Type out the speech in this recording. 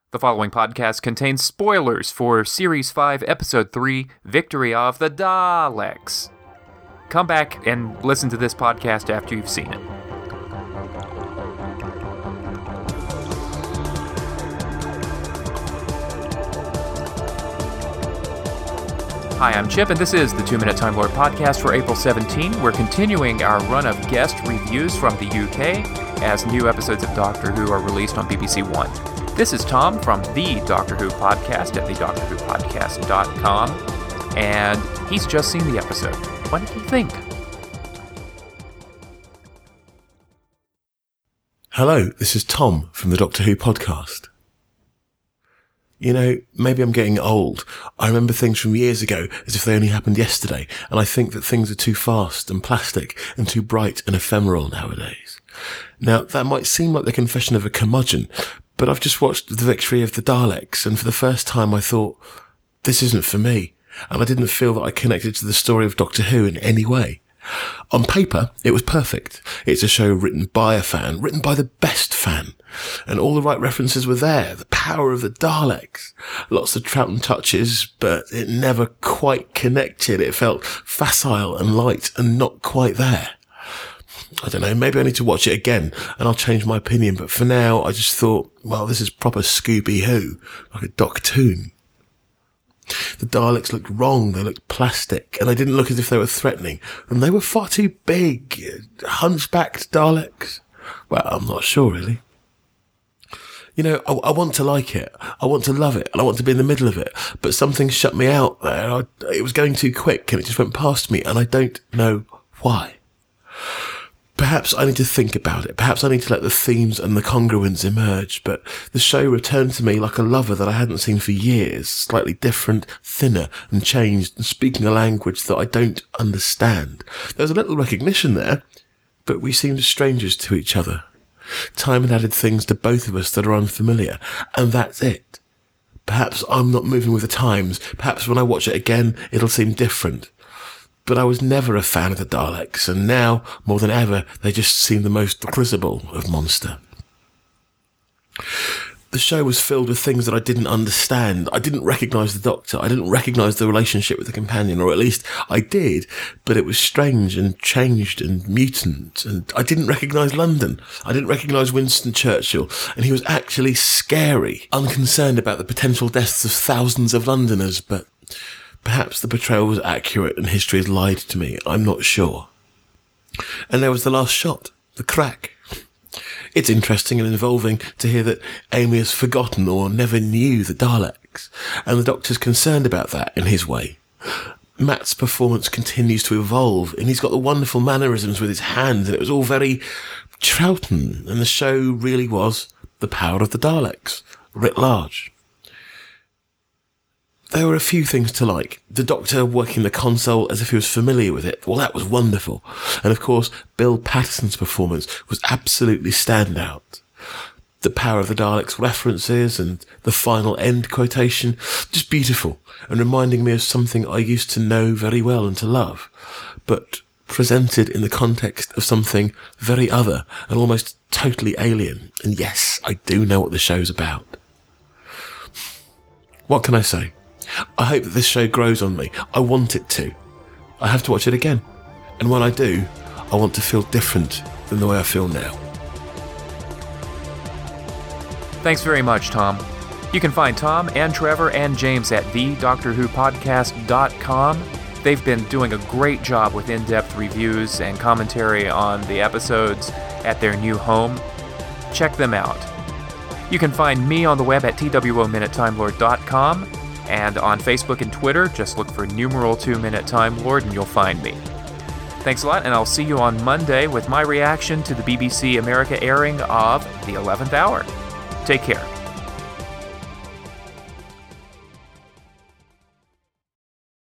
The following podcast contains spoilers for Series 5, Episode 3, Victory of the Daleks. Come back and listen to this podcast after you've seen it. Hi, I'm Chip, and this is the 2 Minute Time Lord podcast for April 17. We're continuing our run of guest reviews from the UK as new episodes of Doctor Who are released on BBC One. This is Tom from the Doctor Who podcast at thedoctorwhopodcast.com, and he's just seen the episode. What did he think? Hello, this is Tom from the Doctor Who podcast. You know, maybe I'm getting old. I remember things from years ago as if they only happened yesterday, and I think that things are too fast and plastic and too bright and ephemeral nowadays. Now, that might seem like the confession of a curmudgeon, but I've just watched The Victory of the Daleks, and for the first time I thought, this isn't for me, and I didn't feel that I connected to the story of Doctor Who in any way. On paper, it was perfect. It's a show written by a fan, written by the best fan, and all the right references were there. The power of the Daleks. Lots of Troughton touches, but it never quite connected. It felt facile and light and not quite there. I don't know, maybe I need to watch it again and I'll change my opinion, but for now I just thought, well, this is proper Scooby-Who, like a Doctoon. The Daleks looked wrong, they looked plastic, and they didn't look as if they were threatening, and they were far too big, hunchbacked Daleks. Well, I'm not sure really. You know, I want to like it, I want to love it, and I want to be in the middle of it, but something shut me out there. It was going too quick and it just went past me, and I don't know why. Perhaps I need to think about it. Perhaps I need to let the themes and the congruence emerge. But the show returned to me like a lover that I hadn't seen for years, slightly different, thinner and changed, and speaking a language that I don't understand. There was a little recognition there, but we seemed strangers to each other. Time had added things to both of us that are unfamiliar, and that's it. Perhaps I'm not moving with the times. Perhaps when I watch it again, it'll seem different. But I was never a fan of the Daleks, and now, more than ever, they just seem the most risible of monster. The show was filled with things that I didn't understand. I didn't recognise the Doctor. I didn't recognise the relationship with the companion, or at least I did, but it was strange and changed and mutant, and I didn't recognise London. I didn't recognise Winston Churchill, and he was actually scary, unconcerned about the potential deaths of thousands of Londoners, but perhaps the portrayal was accurate and history has lied to me. I'm not sure. And there was the last shot, the crack. It's interesting and involving to hear that Amy has forgotten or never knew the Daleks, and the Doctor's concerned about that in his way. Matt's performance continues to evolve, and he's got the wonderful mannerisms with his hands, and it was all very Troughton, and the show really was the power of the Daleks, writ large. There were a few things to like. The Doctor working the console as if he was familiar with it. Well, that was wonderful. And of course, Bill Patterson's performance was absolutely standout. The power of the Daleks references and the final end quotation, just beautiful and reminding me of something I used to know very well and to love, but presented in the context of something very other and almost totally alien. And yes, I do know what the show's about. What can I say? I hope that this show grows on me. I want it to. I have to watch it again. And when I do, I want to feel different than the way I feel now. Thanks very much, Tom. You can find Tom and Trevor and James at thedoctorwhopodcast.com. They've been doing a great job with in-depth reviews and commentary on the episodes at their new home. Check them out. You can find me on the web at twominutetimelord.com. And on Facebook and Twitter, just look for numeral 2 Minute Time Lord and you'll find me. Thanks a lot, and I'll see you on Monday with my reaction to the BBC America airing of The 11th Hour. Take care.